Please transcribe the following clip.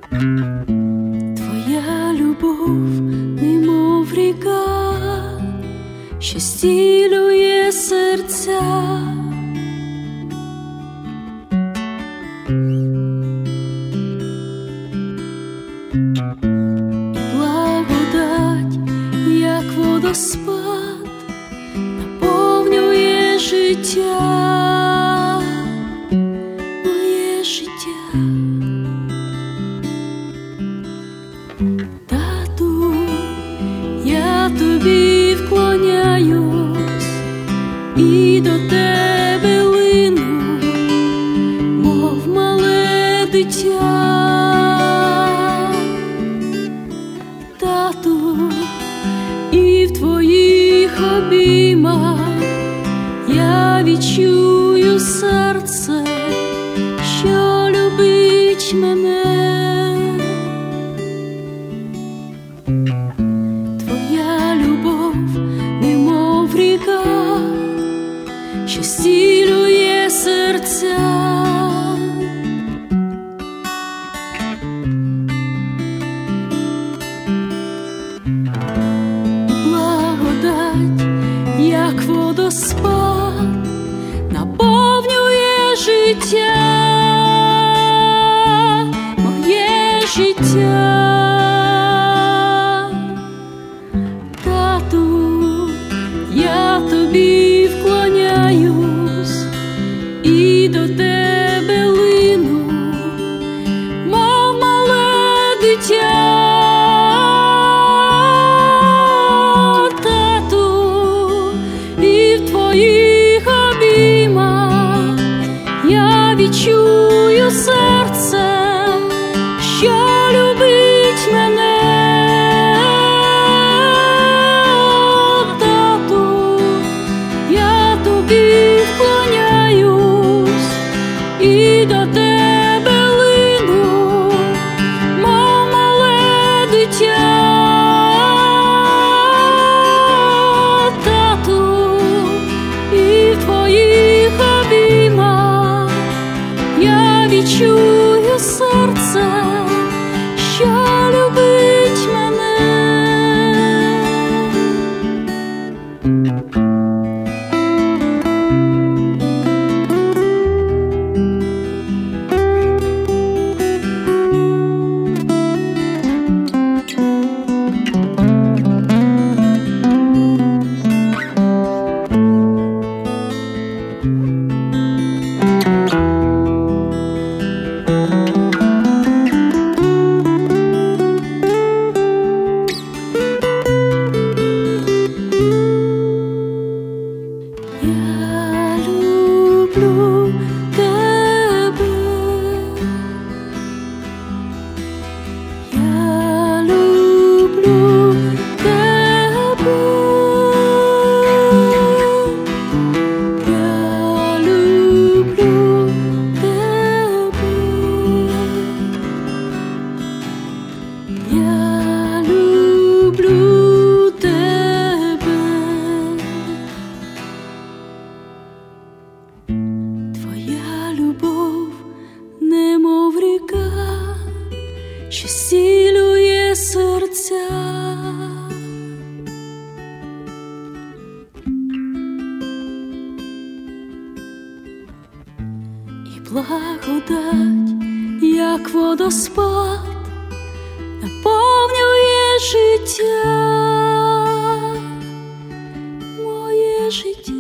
Твоя любов, немов ріка, що зцілює серця. І благодать, як водоспад, наповнює життя, моє життя. Тату, я тобі вклоняюсь і до тебе лину, мов мале дитя. Тату, і в твоїх обіймах я відчую серце, що любить мене. Твоя любов, немов ріка, що зцілює серця. Благодать, як водоспад, наповнює життя, моє життя. Тату, я тобі вклоняюсь і до тебе лину, мов мале дитя. Тату, і в твоїх обіймах я відчую серцем, що любить мене. Тату, я тобі вклоняюсь і до тебе лину, мов мале дитя. Тату, і в твоїх обіймах я відчую серце, що любить мене. Я люблю тебе, я люблю тебе, я люблю тебе, я люблю тебе. Твоя любов, немов ріка, що зцілює серця. І благодать, як водоспад, наповнює життя, моє життя.